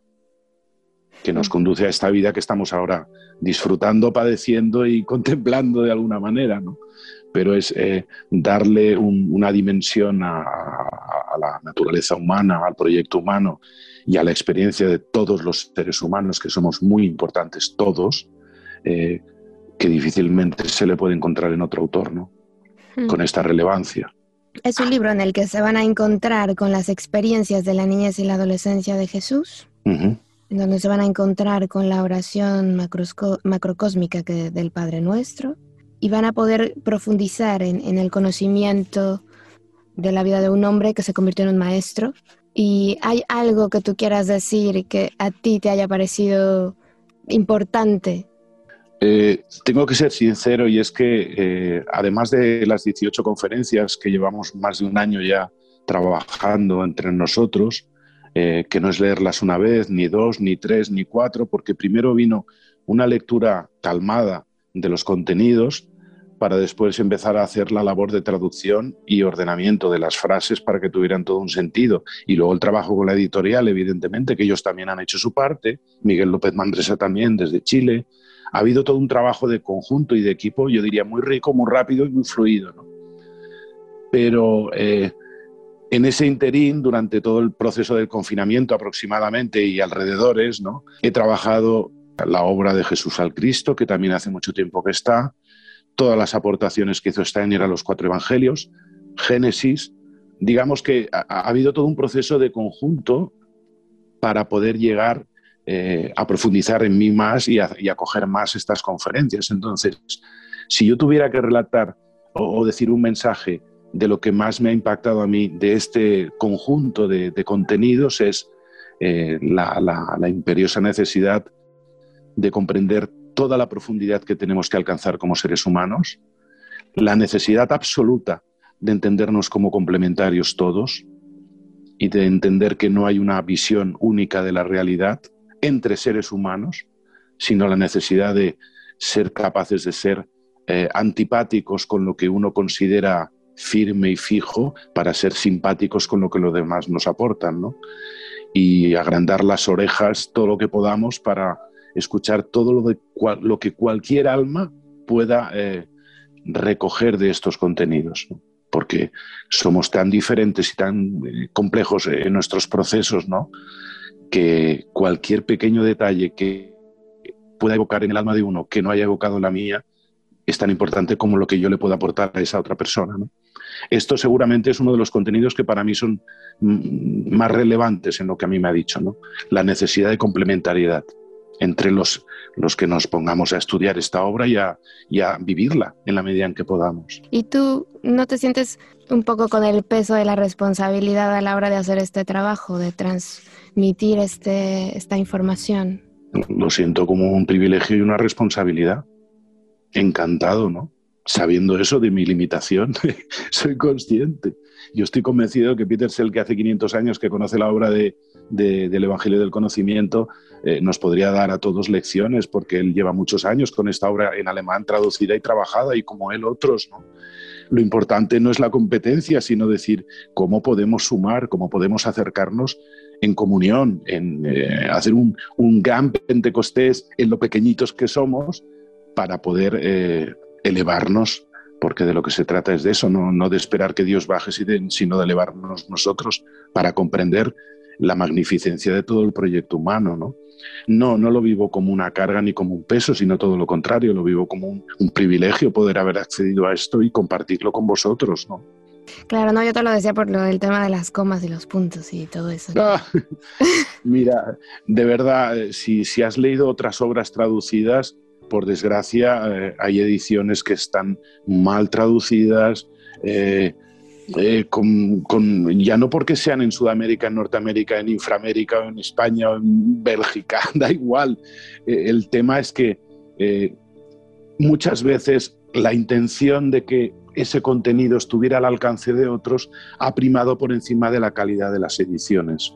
que nos conduce a esta vida que estamos ahora disfrutando, padeciendo y contemplando de alguna manera, ¿no? Pero es eh, darle un, una dimensión a, a la naturaleza humana, al proyecto humano y a la experiencia de todos los seres humanos, que somos muy importantes todos, eh, que difícilmente se le puede encontrar en otro autor, ¿no? Hmm. Con esta relevancia. Es un libro en el que se van a encontrar con las experiencias de la niñez y la adolescencia de Jesús, uh-huh. en donde se van a encontrar con la oración macrosco- macrocósmica que, del Padre Nuestro, y van a poder profundizar en, en el conocimiento de la vida de un hombre que se convirtió en un maestro. ¿Y hay algo que tú quieras decir que a ti te haya parecido importante? Eh, tengo que ser sincero, y es que eh, además de las dieciocho conferencias que llevamos más de un año ya trabajando entre nosotros, eh, que no es leerlas una vez, ni dos, ni tres, ni cuatro, porque primero vino una lectura calmada de los contenidos para después empezar a hacer la labor de traducción y ordenamiento de las frases para que tuvieran todo un sentido. Y luego el trabajo con la editorial, evidentemente, que ellos también han hecho su parte, Miguel López Mandresa también desde Chile. Ha habido todo un trabajo de conjunto y de equipo, yo diría, muy rico, muy rápido y muy fluido, ¿no? Pero eh, en ese interín, durante todo el proceso del confinamiento aproximadamente y alrededores, ¿no?, he trabajado la obra de Jesús al Cristo, que también hace mucho tiempo que está, todas las aportaciones que hizo Steiner a los cuatro evangelios, Génesis. Digamos que ha, ha habido todo un proceso de conjunto para poder llegar eh, a profundizar en mí más y a, y a coger más estas conferencias. Entonces, si yo tuviera que relatar o, o decir un mensaje de lo que más me ha impactado a mí de este conjunto de, de contenidos, es eh, la, la, la imperiosa necesidad de comprender toda la profundidad que tenemos que alcanzar como seres humanos, la necesidad absoluta de entendernos como complementarios todos y de entender que no hay una visión única de la realidad entre seres humanos, sino la necesidad de ser capaces de ser eh, antipáticos con lo que uno considera firme y fijo para ser simpáticos con lo que los demás nos aportan, ¿no? Y agrandar las orejas todo lo que podamos para escuchar todo lo, de cual, lo que cualquier alma pueda eh, recoger de estos contenidos, ¿no? Porque somos tan diferentes y tan eh, complejos en nuestros procesos, ¿no?, que cualquier pequeño detalle que pueda evocar en el alma de uno que no haya evocado en la mía es tan importante como lo que yo le puedo aportar a esa otra persona, ¿no? Esto seguramente es uno de los contenidos que para mí son más relevantes en lo que a mí me ha dicho, ¿no? La necesidad de complementariedad entre los, los que nos pongamos a estudiar esta obra y a, y a vivirla en la medida en que podamos. ¿Y tú no te sientes un poco con el peso de la responsabilidad a la hora de hacer este trabajo, de transmitir este, esta información? Lo siento como un privilegio y una responsabilidad. Encantado, ¿no? Sabiendo eso de mi limitación, soy consciente. Yo estoy convencido de que Peter Sell, que hace quinientos años que conoce la obra de, de, del Evangelio del Conocimiento, eh, nos podría dar a todos lecciones, porque él lleva muchos años con esta obra en alemán traducida y trabajada, y como él otros, ¿no? Lo importante no es la competencia, sino decir cómo podemos sumar, cómo podemos acercarnos en comunión, en eh, hacer un, un gran Pentecostés en lo pequeñitos que somos para poder eh, elevarnos, porque de lo que se trata es de eso, no, no de esperar que Dios baje, sino de elevarnos nosotros para comprender la magnificencia de todo el proyecto humano, ¿no? No, no lo vivo como una carga ni como un peso, sino todo lo contrario, lo vivo como un, un privilegio poder haber accedido a esto y compartirlo con vosotros, ¿no? Claro, no, yo te lo decía por lo del tema de las comas y los puntos y todo eso. Ah, mira, de verdad, si, si has leído otras obras traducidas, por desgracia, eh, hay ediciones que están mal traducidas, eh, eh, con, con, ya no porque sean en Sudamérica, en Norteamérica, en Infraamérica, o en España, o en Bélgica, da igual. Eh, el tema es que eh, muchas veces la intención de que ese contenido estuviera al alcance de otros ha primado por encima de la calidad de las ediciones.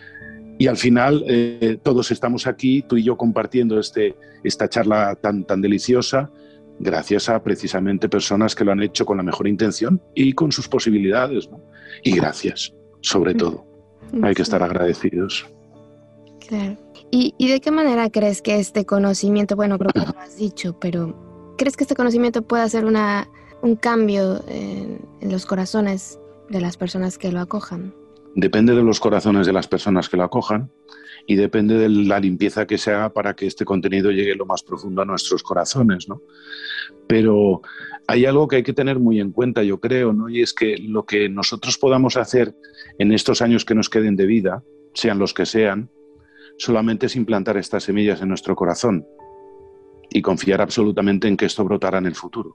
Y al final eh, todos estamos aquí, tú y yo, compartiendo este, esta charla tan, tan deliciosa, gracias a precisamente personas que lo han hecho con la mejor intención y con sus posibilidades, ¿no? Y gracias, sobre todo. Sí. Hay que estar agradecidos. Claro. ¿Y, ¿Y de qué manera crees que este conocimiento, bueno, creo que lo has dicho, pero ¿crees que este conocimiento puede hacer una... un cambio en, en los corazones de las personas que lo acojan? Depende de los corazones de las personas que lo acojan y depende de la limpieza que se haga para que este contenido llegue lo más profundo a nuestros corazones, ¿no? Pero hay algo que hay que tener muy en cuenta, yo creo, ¿no? Y es que lo que nosotros podamos hacer en estos años que nos queden de vida, sean los que sean, solamente es implantar estas semillas en nuestro corazón y confiar absolutamente en que esto brotará en el futuro.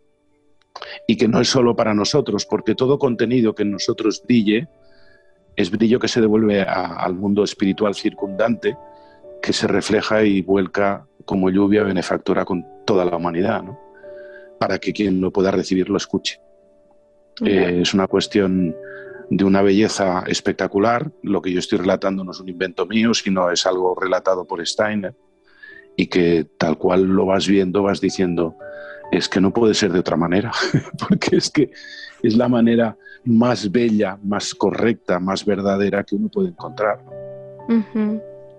Y que no es solo para nosotros, porque todo contenido que en nosotros brille es brillo que se devuelve a, al mundo espiritual circundante, que se refleja y vuelca como lluvia benefactora con toda la humanidad, ¿no? Para que quien lo pueda recibir lo escuche. Uh-huh. Eh, es una cuestión de una belleza espectacular. Lo que yo estoy relatando no es un invento mío, sino es algo relatado por Steiner, y que tal cual lo vas viendo vas diciendo, es que no puede ser de otra manera, porque es que es la manera más bella, más correcta, más verdadera que uno puede encontrar. Uh-huh.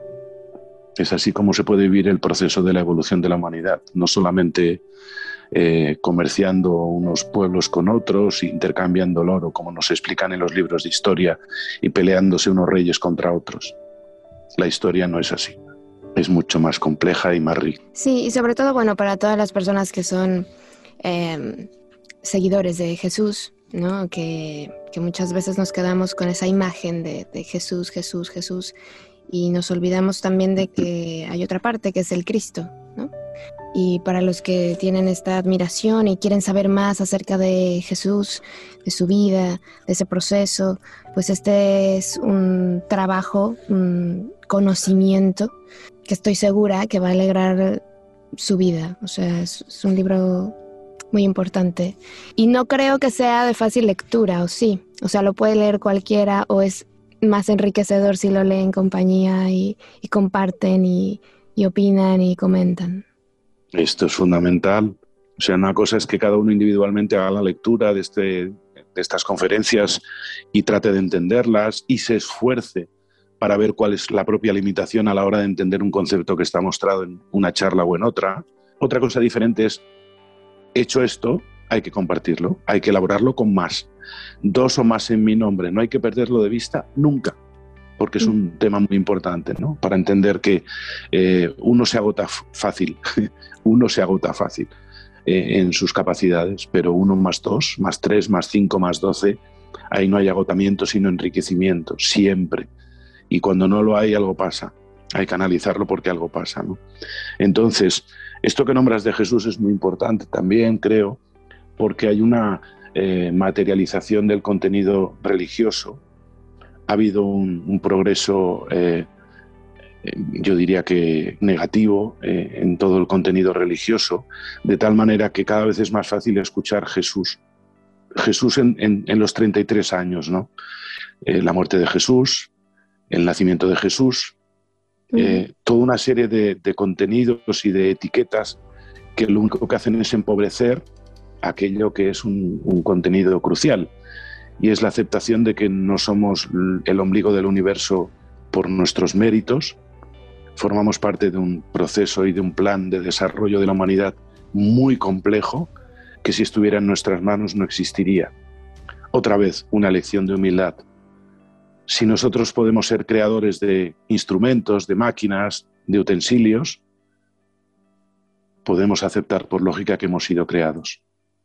Es así como se puede vivir el proceso de la evolución de la humanidad, no solamente eh, comerciando unos pueblos con otros, intercambiando el oro, como nos explican en los libros de historia, y peleándose unos reyes contra otros. La historia no es así. Es mucho más compleja y más rica. Sí, y sobre todo, bueno, para todas las personas que son eh, seguidores de Jesús, ¿no? Que, que muchas veces nos quedamos con esa imagen de, de Jesús, Jesús, Jesús, y nos olvidamos también de que hay otra parte que es el Cristo, ¿no? Y para los que tienen esta admiración y quieren saber más acerca de Jesús, de su vida, de ese proceso, pues este es un trabajo, un conocimiento que estoy segura que va a alegrar su vida. O sea, es, es un libro muy importante. Y no creo que sea de fácil lectura, ¿o sí? O sea, lo puede leer cualquiera, o es más enriquecedor si lo leen en compañía y, y comparten y, y opinan y comentan. Esto es fundamental. O sea, una cosa es que cada uno individualmente haga la lectura de, este, de estas conferencias y trate de entenderlas y se esfuerce para ver cuál es la propia limitación a la hora de entender un concepto que está mostrado en una charla o en otra. Otra cosa diferente es, hecho esto, hay que compartirlo, hay que elaborarlo con más. Dos o más en mi nombre, no hay que perderlo de vista nunca, porque es un tema muy importante, ¿no? Para entender que eh, uno se agota fácil, uno se agota fácil eh, en sus capacidades, pero uno más dos, más tres, más cinco, más doce, ahí no hay agotamiento, sino enriquecimiento, siempre. Y cuando no lo hay, algo pasa. Hay que analizarlo porque algo pasa, ¿no? Entonces, esto que nombras de Jesús es muy importante también, creo, porque hay una eh, materialización del contenido religioso. Ha habido un, un progreso, eh, yo diría que negativo, eh, en todo el contenido religioso, de tal manera que cada vez es más fácil escuchar Jesús. Jesús en, en, en los treinta y tres años, ¿no? Eh, la muerte de Jesús, el nacimiento de Jesús, eh, toda una serie de, de contenidos y de etiquetas que lo único que hacen es empobrecer aquello que es un, un contenido crucial, y es la aceptación de que no somos el ombligo del universo por nuestros méritos, formamos parte de un proceso y de un plan de desarrollo de la humanidad muy complejo que si estuviera en nuestras manos no existiría. Otra vez, una lección de humildad. Si nosotros podemos ser creadores de instrumentos, de máquinas, de utensilios, podemos aceptar por lógica que hemos sido creados.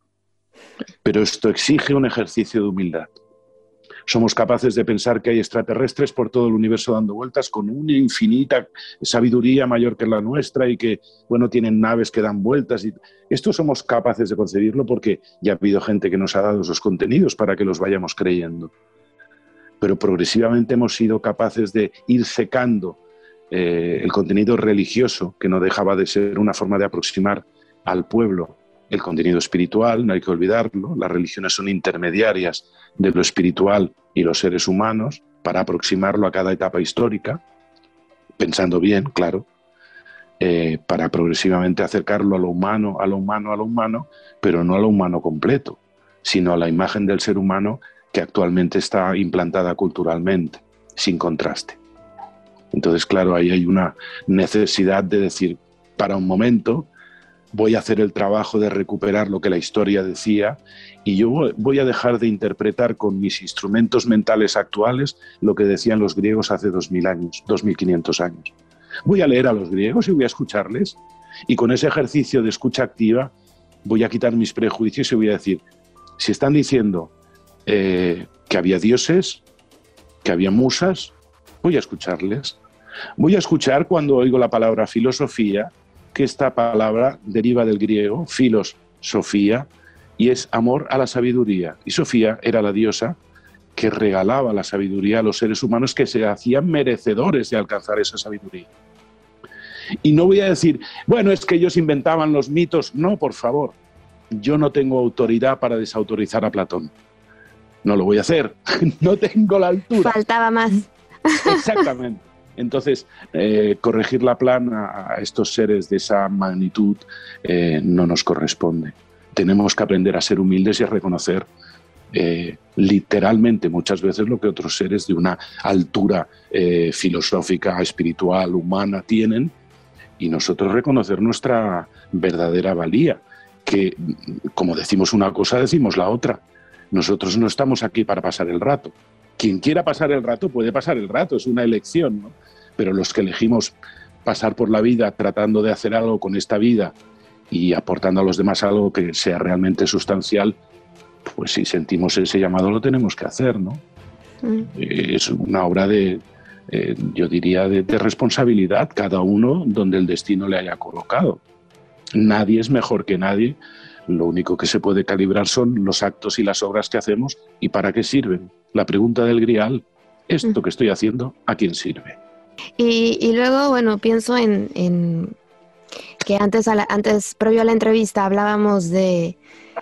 Pero esto exige un ejercicio de humildad. Somos capaces de pensar que hay extraterrestres por todo el universo dando vueltas con una infinita sabiduría mayor que la nuestra y que, bueno, tienen naves que dan vueltas. Y esto somos capaces de concebirlo porque ya ha habido gente que nos ha dado esos contenidos para que los vayamos creyendo. Pero progresivamente hemos sido capaces de ir secando eh, el contenido religioso, que no dejaba de ser una forma de aproximar al pueblo el contenido espiritual, no hay que olvidarlo. Las religiones son intermediarias de lo espiritual y los seres humanos para aproximarlo a cada etapa histórica, pensando bien, claro, eh, para progresivamente acercarlo a lo humano, a lo humano, a lo humano, pero no a lo humano completo, sino a la imagen del ser humano que actualmente está implantada culturalmente, sin contraste. Entonces, claro, ahí hay una necesidad de decir, para un momento, voy a hacer el trabajo de recuperar lo que la historia decía y yo voy a dejar de interpretar con mis instrumentos mentales actuales lo que decían los griegos hace dos mil años, dos mil quinientos años. Voy a leer a los griegos y voy a escucharles y con ese ejercicio de escucha activa voy a quitar mis prejuicios y voy a decir, si están diciendo eh, que había dioses, que había musas, voy a escucharles. Voy a escuchar cuando oigo la palabra filosofía, que esta palabra deriva del griego, filos, Sofía, y es amor a la sabiduría. Y Sofía era la diosa que regalaba la sabiduría a los seres humanos que se hacían merecedores de alcanzar esa sabiduría. Y no voy a decir, bueno, es que ellos inventaban los mitos. No, por favor, yo no tengo autoridad para desautorizar a Platón. No lo voy a hacer, no tengo la altura. Faltaba más. Exactamente. Entonces, eh, corregir la plana a estos seres de esa magnitud eh, no nos corresponde. Tenemos que aprender a ser humildes y a reconocer eh, literalmente muchas veces lo que otros seres de una altura eh, filosófica, espiritual, humana tienen y nosotros reconocer nuestra verdadera valía, que como decimos una cosa, decimos la otra. Nosotros no estamos aquí para pasar el rato. Quien quiera pasar el rato puede pasar el rato, es una elección, ¿no? Pero los que elegimos pasar por la vida tratando de hacer algo con esta vida y aportando a los demás algo que sea realmente sustancial, pues si sentimos ese llamado lo tenemos que hacer, ¿no? Mm. Es una obra de, eh, yo diría, de, de responsabilidad, cada uno donde el destino le haya colocado. Nadie es mejor que nadie. Lo único que se puede calibrar son los actos y las obras que hacemos y para qué sirven. La pregunta del grial, ¿esto que estoy haciendo, a quién sirve? Y, y luego, bueno, pienso en, en que antes, a la, antes, previo a la entrevista, hablábamos de,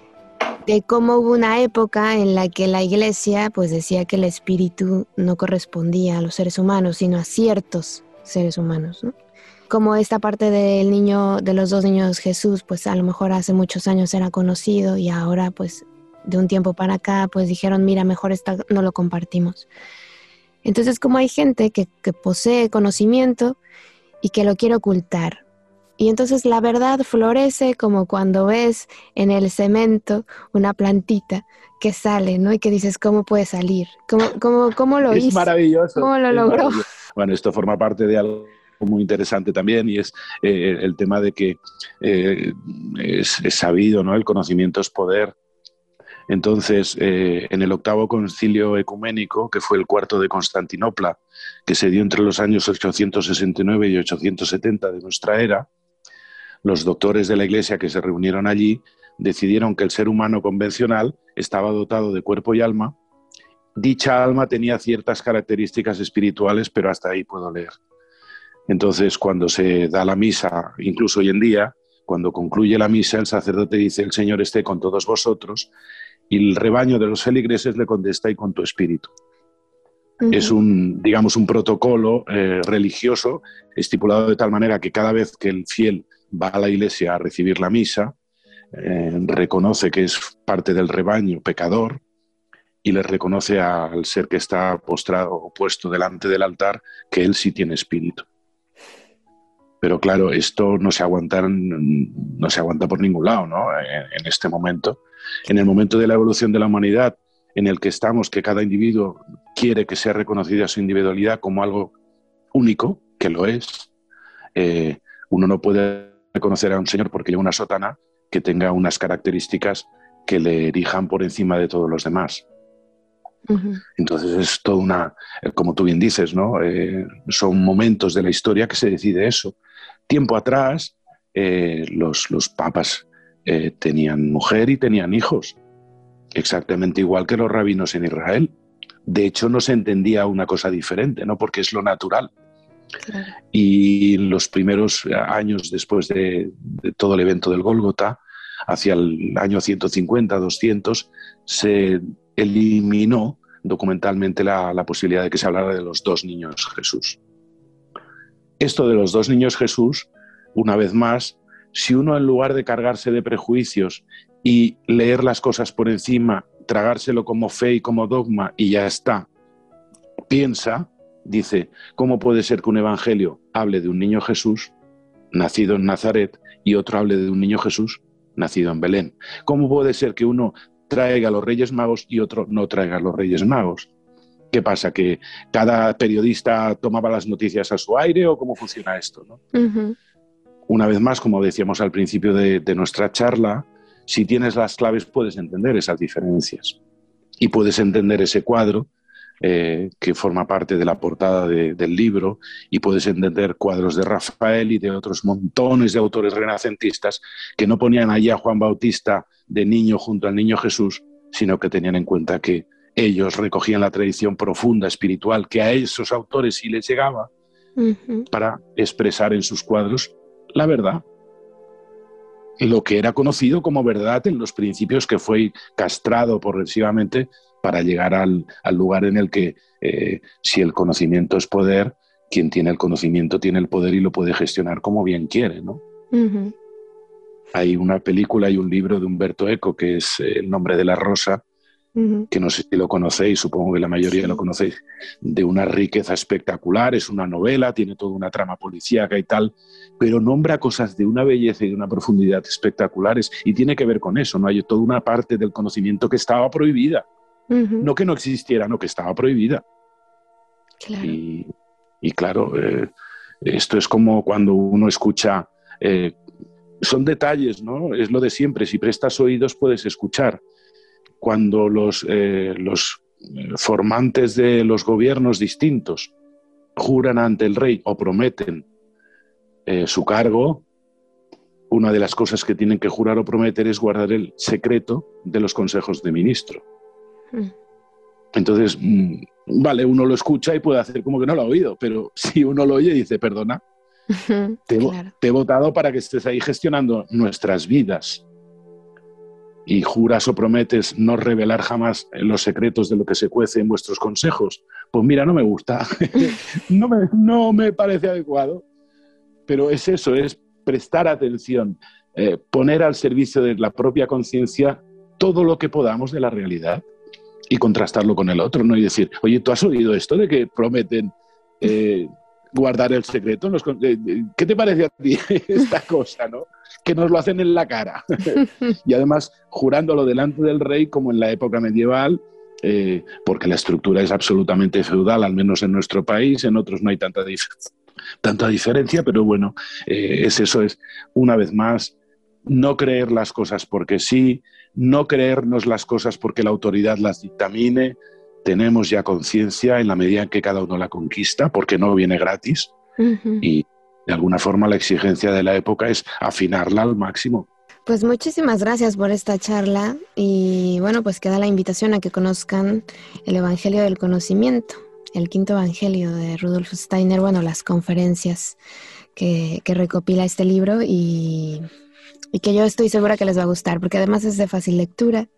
de cómo hubo una época en la que la iglesia pues decía que el espíritu no correspondía a los seres humanos, sino a ciertos seres humanos, ¿no? Como esta parte del niño, de los dos niños Jesús, pues a lo mejor hace muchos años era conocido y ahora pues de un tiempo para acá pues dijeron, mira, mejor esta, no lo compartimos. Entonces, como hay gente que, que posee conocimiento y que lo quiere ocultar. Y entonces la verdad florece como cuando ves en el cemento una plantita que sale, ¿no? Y que dices, ¿cómo puede salir? ¿Cómo, cómo, cómo lo hizo? Es maravilloso. ¿Cómo lo es logró? Bueno, esto forma parte de algo muy interesante también y es eh, el tema de que eh, es, es sabido, ¿no? El conocimiento es poder. Entonces, eh, en el octavo concilio ecuménico, que fue el cuarto de Constantinopla, que se dio entre los años ochocientos sesenta y nueve y ochocientos setenta de nuestra era, los doctores de la Iglesia que se reunieron allí decidieron que el ser humano convencional estaba dotado de cuerpo y alma. Dicha alma tenía ciertas características espirituales, pero hasta ahí puedo leer. Entonces, cuando se da la misa, incluso hoy en día, cuando concluye la misa, el sacerdote dice, el Señor esté con todos vosotros, y el rebaño de los feligreses le contesta, y con tu espíritu. Uh-huh. Es un, digamos, un protocolo eh, religioso estipulado de tal manera que cada vez que el fiel va a la iglesia a recibir la misa, eh, reconoce que es parte del rebaño pecador y le reconoce al ser que está postrado o puesto delante del altar que él sí tiene espíritu. Pero claro, esto no se aguanta, no se aguanta por ningún lado, ¿no? En, en este momento, en el momento de la evolución de la humanidad, en el que estamos, que cada individuo quiere que sea reconocida su individualidad como algo único, que lo es, eh, uno no puede reconocer a un señor porque lleva una sotana que tenga unas características que le erijan por encima de todos los demás. Uh-huh. Entonces es toda una, como tú bien dices, ¿no? Eh, son momentos de la historia que se decide eso. Tiempo atrás, eh, los, los papas eh, tenían mujer y tenían hijos, exactamente igual que los rabinos en Israel. De hecho, no se entendía una cosa diferente, ¿no? Porque es lo natural. Claro. Y los primeros años después de, de todo el evento del Gólgota, hacia el año ciento cincuenta, doscientos, se eliminó documentalmente la, la posibilidad de que se hablara de los dos niños Jesús. Esto de los dos niños Jesús, una vez más, si uno en lugar de cargarse de prejuicios y leer las cosas por encima, tragárselo como fe y como dogma y ya está, piensa, dice, ¿cómo puede ser que un evangelio hable de un niño Jesús nacido en Nazaret y otro hable de un niño Jesús nacido en Belén? ¿Cómo puede ser que uno traiga a los Reyes Magos y otro no traiga a los Reyes Magos? ¿Qué pasa? ¿Que cada periodista tomaba las noticias a su aire o cómo funciona esto, ¿no? Uh-huh. Una vez más, como decíamos al principio de, de nuestra charla, si tienes las claves puedes entender esas diferencias y puedes entender ese cuadro eh, que forma parte de la portada de, del libro, y puedes entender cuadros de Rafael y de otros montones de autores renacentistas que no ponían allí a Juan Bautista de niño junto al niño Jesús, sino que tenían en cuenta que ellos recogían la tradición profunda espiritual que a esos autores sí les llegaba, uh-huh, para expresar en sus cuadros la verdad, lo que era conocido como verdad en los principios, que fue castrado progresivamente para llegar al, al lugar en el que eh, si el conocimiento es poder, quien tiene el conocimiento tiene el poder y lo puede gestionar como bien quiere, ¿no? Uh-huh. Hay una película y un libro de Umberto Eco que es eh, El nombre de la rosa, uh-huh, que no sé si lo conocéis, supongo que la mayoría sí lo conocéis, de una riqueza espectacular, es una novela, tiene toda una trama policíaca y tal, pero nombra cosas de una belleza y de una profundidad espectaculares, y tiene que ver con eso, ¿no? Hay toda una parte del conocimiento que estaba prohibida, uh-huh, no que no existiera, no, que estaba prohibida. Claro. Y, y claro, eh, esto es como cuando uno escucha, eh, son detalles, ¿no? Es lo de siempre, si prestas oídos puedes escuchar. Cuando los, eh, los formantes de los gobiernos distintos juran ante el rey o prometen eh, su cargo, una de las cosas que tienen que jurar o prometer es guardar el secreto de los consejos de ministro. Mm. Entonces, mmm, vale, uno lo escucha y puede hacer como que no lo ha oído, pero si uno lo oye y dice, perdona, te, claro, te he votado para que estés ahí gestionando nuestras vidas, y juras o prometes no revelar jamás los secretos de lo que se cuece en vuestros consejos, pues mira, no me gusta, no, me, no me parece adecuado. Pero es eso, es prestar atención, eh, poner al servicio de la propia conciencia todo lo que podamos de la realidad y contrastarlo con el otro, ¿no? Y decir, oye, ¿tú has oído esto de que prometen eh, guardar el secreto? ¿Qué te parece a ti esta cosa, no? Que nos lo hacen en la cara. Y además jurándolo delante del rey como en la época medieval, eh, porque la estructura es absolutamente feudal, al menos en nuestro país, en otros no hay tanta, dif- tanta diferencia, pero bueno, eh, es eso, es una vez más, no creer las cosas porque sí, no creernos las cosas porque la autoridad las dictamine. Tenemos ya conciencia en la medida en que cada uno la conquista, porque no viene gratis, uh-huh, y de alguna forma la exigencia de la época es afinarla al máximo. Pues muchísimas gracias por esta charla, y bueno, pues queda la invitación a que conozcan el Evangelio del Conocimiento, el quinto Evangelio de Rudolf Steiner, bueno, las conferencias que, que recopila este libro, y, y que yo estoy segura que les va a gustar, porque además es de fácil lectura.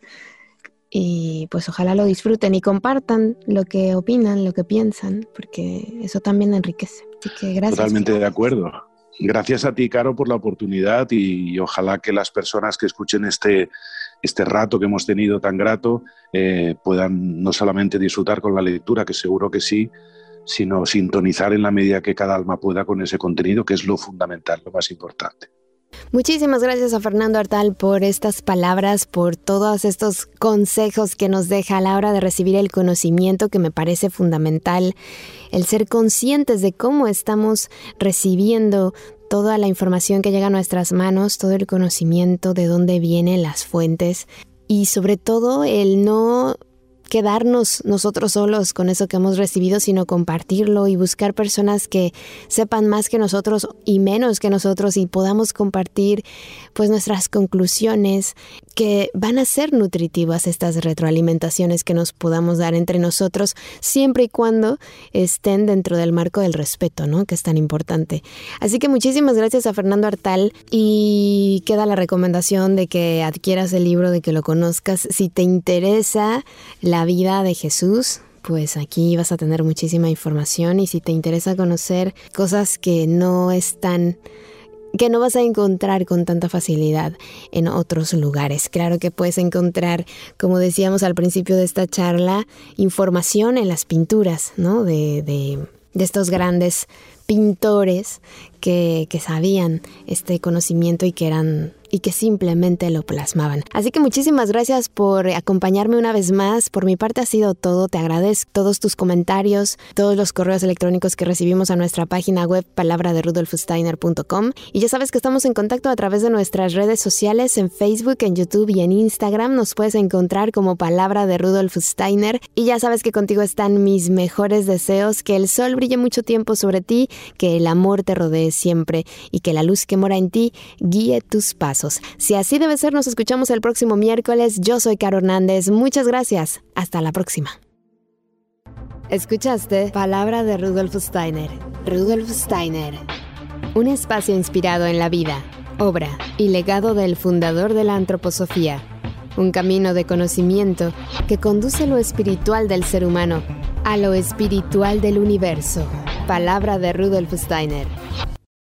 Y pues ojalá lo disfruten y compartan lo que opinan, lo que piensan, porque eso también enriquece. Así que gracias. Totalmente de acuerdo. Gracias a ti, Caro, por la oportunidad, y ojalá que las personas que escuchen este, este rato que hemos tenido tan grato eh, puedan no solamente disfrutar con la lectura, que seguro que sí, sino sintonizar en la medida que cada alma pueda con ese contenido, que es lo fundamental, lo más importante. Muchísimas gracias a Fernando Artal por estas palabras, por todos estos consejos que nos deja a la hora de recibir el conocimiento, que me parece fundamental, el ser conscientes de cómo estamos recibiendo toda la información que llega a nuestras manos, todo el conocimiento, de dónde vienen las fuentes y sobre todo el no quedarnos nosotros solos con eso que hemos recibido, sino compartirlo y buscar personas que sepan más que nosotros y menos que nosotros y podamos compartir pues nuestras conclusiones, que van a ser nutritivas estas retroalimentaciones que nos podamos dar entre nosotros, siempre y cuando estén dentro del marco del respeto, ¿no? Que es tan importante. Así que muchísimas gracias a Fernando Artal y queda la recomendación de que adquieras el libro, de que lo conozcas. Si te interesa la vida de Jesús, pues aquí vas a tener muchísima información, y si te interesa conocer cosas que no están, que no vas a encontrar con tanta facilidad en otros lugares. Claro que puedes encontrar, como decíamos al principio de esta charla, información en las pinturas, ¿no? De, de, de estos grandes pintores que, que sabían este conocimiento y que eran y que simplemente lo plasmaban. Así que muchísimas gracias por acompañarme una vez más. Por mi parte ha sido todo. Te agradezco todos tus comentarios, todos los correos electrónicos que recibimos a nuestra página web palabra de rudolf steiner punto com. Y ya sabes que estamos en contacto a través de nuestras redes sociales, en Facebook, en YouTube y en Instagram. Nos puedes encontrar como Palabra de Rudolf Steiner. Y ya sabes que contigo están mis mejores deseos, que el sol brille mucho tiempo sobre ti, que el amor te rodee siempre y que la luz que mora en ti guíe tus pasos. Si así debe ser, nos escuchamos el próximo miércoles. Yo soy Caro Hernández. Muchas gracias. Hasta la próxima. Escuchaste Palabra de Rudolf Steiner. Rudolf Steiner. Un espacio inspirado en la vida, obra y legado del fundador de la antroposofía. Un camino de conocimiento que conduce lo espiritual del ser humano a lo espiritual del universo. Palabra de Rudolf Steiner.